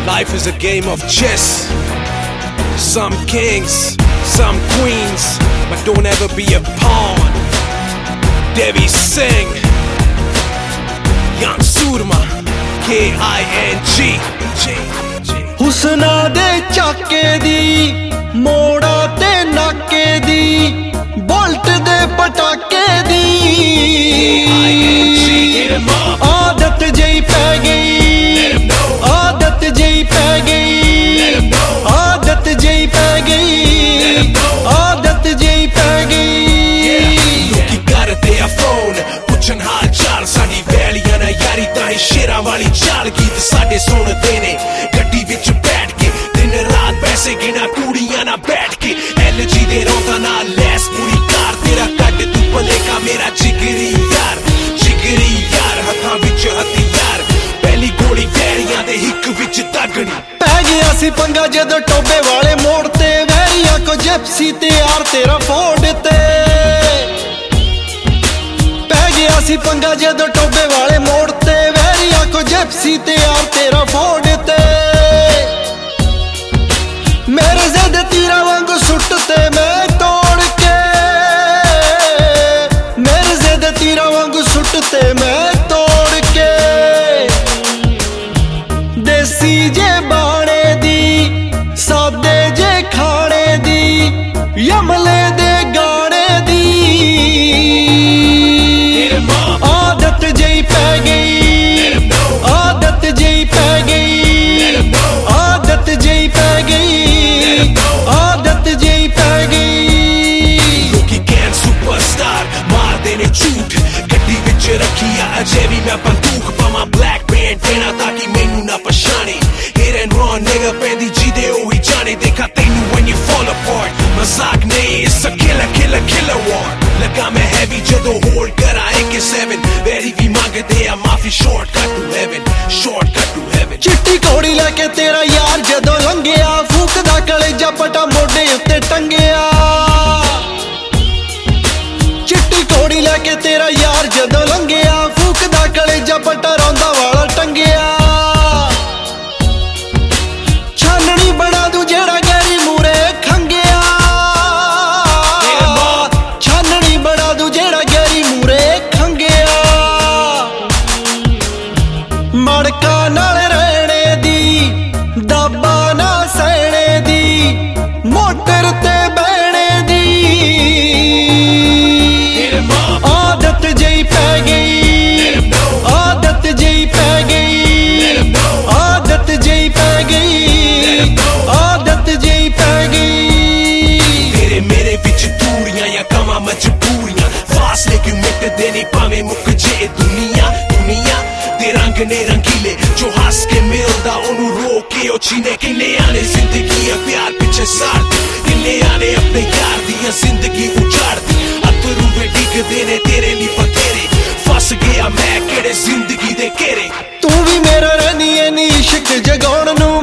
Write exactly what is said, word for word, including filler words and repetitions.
Life is a game of chess. Some kings, some queens, but don't ever be a pawn. Devi Singh, Young Surma, K I N G. ਹੁਸਨਾ ਦੇ ਚਾਕੇ ਦੀ, ਮੋੜਾ ਤੇ ਨਾਕੇ ਦੀ, bullet ਦੇ ਪਟਾਕੇ ਦੀ ਆਦਤ ਜਿਹੀ ਪੈ ਗਈ, ਆਦਤ ਜਿਹੀ ਪੈ ਗਈ, ਆਦਤ ਜਿਹੀ ਪੈ ਗਈ, ਆਦਤ ਜਿਹੀ ਪੈ ਗਈ। ਲੋਕੀ ਕਰਦੇ ਆ ਫੋਨ ਪੁੱਛਣ ਹਾਲ ਚਾਲ, ਸਾਡੀ ਵੈਲੀਆਂ ਨਾ ਯਾਰੀ ਤਾਂ ਹੀ ਸ਼ੇਰਾਂ ਵਾਲੀ ਚਾਲ। ਗੀਤ ਸਾਡੇ ਸੁਣਦੇ ਨੇ ਗੱਡੀ ਵਿੱਚ ਬੈਠ ਕੇ, ਦਿਨ ਰਾਤ ਪੈਸੇ ਗਿਣਾ ਕੁੜੀਆਂ ਨਾਲ ਬੈਠ ਕੇ। ਐਲ ਜੀ ਦੇ ਰੌਂਦਾਂ ਨਾਲ ਲੈਸ ਪੂਰੀ ਕਾਰ, ਤੇਰਾ ਕੱਢ ਤੂੰ ਭਲੇਖਾ ਮੇਰਾ ਜਿਗਰੀ ਯਾਰ, ਜਿਗਰੀ ਯਾਰ। ਹੱਥਾਂ ਵਿੱਚ ਹਥਿਆਰ, ਪਹਿਲੀ ਗੋਲੀ ਵੈਰੀਆਂ ਦੇ ਹਿੱਕ ਵਿੱਚ ਦਾਗਣੀ। ਪੈ ਗਿਆ ਸੀ ਪੰਗਾ ਜਦੋਂ ਟੋਬੇ ਵਾਲੇ ਮੋੜ ਤੇ, ਵੈਰੀਆਂ ਕੋ ਜਿਪਸੀ ਤੇ ਯਾਰ ਤੇਰਾ ਫੋੜ ਤੇ। ਪੈ ਗਿਆ ਸੀ ਪੰਗਾ ਜਦੋਂ ਟੋਬੇ ਵਾਲੇ ਮੋੜ ਤੇ, ਵੈਰੀਆਂ ਕੋ ਜਿਪਸੀ ਤੇ ਯਾਰ ਤੇਰਾ ਫੋੜ ਤੇ। ਮੇਰੇ ਜ਼ਿੱਦ ਤੀਰਾਂ ਵਾਂਗੂ ਸੁੱਟ ਤੇ ਮੈਂ ਤੋੜ ਕੇ, ਮੇਰੇ ਜ਼ਿੱਦ ਤੀਰਾਂ ਵਾਂਗੂ ਸੁੱਟ ਤੇ ਮੈਂ ਤੋੜ ਕੇ। ਦੇਸੀ ਜੇ ਬਾਣੇ ਦੀ, ਸਾਦੇ ਜੇ ਖਾਣੇ ਦੀ, ਯਮਲੇ ਦੇ ਗਾਣੇ ਦੀ ਆਦਤ ਜਿਹੀ ਪੈ ਗਈ, ਆਦਤ ਜਿਹੀ ਪੈ ਗਈ, ਆਦਤ ਜਿਹੀ ਪੈ ਗਈ, ਆਦਤ ਜਿਹੀ ਪੈ ਗਈ। ਲੋਕੀ ਕਹਿਣ ਸੁਪਰਸਟਾਰ ਮਾਰਦੇ ਨੇ ਝੂਠ, ਗੱਡੀ ਵਿੱਚ ਰੱਖੀ ਆ ਅਜੇ ਵੀ ਮੈਂ ਬੰਦੂਕ। ਪਾਵਾਂ ਬਲੈਕ ਪੈਂਟ ਦੇਣਾ ਤਾਂ ਕਿ ਮੈਨੂੰ ਨਾ ਪਛਾਣੇ, ਹਿਟ ਐਂਡ ਰਨ ਨਿਗਾ ਪੈਂਦੀ ਜਿਹਦੇ ਉਹੀ ਜਾਣੇ। ਦੇਖਾ ਤੈਨੂੰ when you fall apart, ਮਜ਼ਾਕ ਨਹੀਂ it's a killer killer killer war। ਲੱਗਾ ਮੈਂ ਹੈਵੀ ਜਦੋਂ ਹੋਲਡ ਕਰਾਂ A K seven, ਵੈਰੀ ਵੀ ਮੰਗਦੇ ਆ ਮਾਫੀ shortcut to heaven, shortcut to heaven। ਚਿੱਟੀ ਘੋੜੀ ਲੈ ਕੇ ਤੇਰਾ ਯਾਰ ਜਦੋਂ ਲੰਘਿਆ, ਫੂਕਦਾ ਕਲੇਜਾ ਪਟਾ ਮੋਢੇ ਉੱਤੇ ਟੰਗਿਆ। ਚਿੱਟੀ ਘੋੜੀ ਲੈ ਕੇ ਤੇਰਾ ਯਾਰ ਜਦੋਂ ਲੰਘਿਆ, ਫੂਕਦਾ ਕਲੇਜਾ ਪਟਾ ਰੌਂਦਾ ਵਾਲਾ ਟੰਗਿਆ। ਛਾਨਣੀ ਬਣਾ ਦੂੰ ਜਿਹੜਾ ਗੈਰੀ ਮੂਰੇ ਖੰਗਿਆ, ਛਾਨਣੀ ਬਣਾ ਦੂੰ ਜਿਹੜਾ ਗੈਰੀ ਮੂਰੇ ਖੰਗਿਆ। ਮੜਕਾ ਨਾਲ ਰਹਿਣੇ ਦੀ, ਦਾਬਾ ਨਾ ਸਹਿਣੇ ਦੀ, ਮੋਟਰ ਤੇ ਬਹਿਣੇ ਦੀ ਆਦਤ ਜਿਹੀ ਪੈ ਗਈ, ਆਦਤ ਜਿਹੀ ਪੈ ਗਈ, ਆਦਤ ਜਿਹੀ ਪੈ ਗਈ, ਆਦਤ ਜਿਹੀ ਪੈ ਗਈ। ਤੇਰੇ ਮੇਰੇ ਵਿੱਚ ਦੂਰੀਆਂ ਜਾਂ ਕਵਾਂ ਮਜਬੂਰੀਆਂ, ਫਾਸਲੇ ਕਿਉਂ ਮਿਟਦੇ ਨਹੀਂ ਭਾਵੇਂ ਮੁੱਕ ਜੇ ਦੁਨੀਆ। ਦੁਨੀਆ ਦੇ ਰੰਗ ਨੇ ਰੰਗੀਲੇ, ਜੋ ਹੱਸ ਕੇ ਮਿਲਦਾ ਉਹਨੂੰ ਰੋਕ ਕੇ ਉਹ ਚੀਨੇ। ਕਿੰਨਿਆਂ ਨੇ ਜ਼ਿੰਦਗੀ ਆ ਪਿਆਰ ਪਿੱਛੇ ਸਾੜਦੀ, ਕਿੰਨਿਆਂ ਨੇ ਆਪਣੇ ਯਾਰ ਦੀਆਂ ਜ਼ਿੰਦਗੀ ਉਜਾੜਦੀ। ਅਥਰੂ ਵੇ ਡਿੱਗਦੇ ਨੇ ਤੇਰੇ ਲਈ ਬਥੇਰੇ, ਫਸ ਗਿਆ ਮੈਂ ਕਿਹੜੇ ਜ਼ਿੰਦਗੀ ਦੇ ਘੇਰੇ। ਤੂੰ ਵੀ ਮੇਰਾ ਰਹਿਨੀ ਐ ਨੀ ਇਸ਼ਕ ਜਗਾਉਣ ਨੂੰ,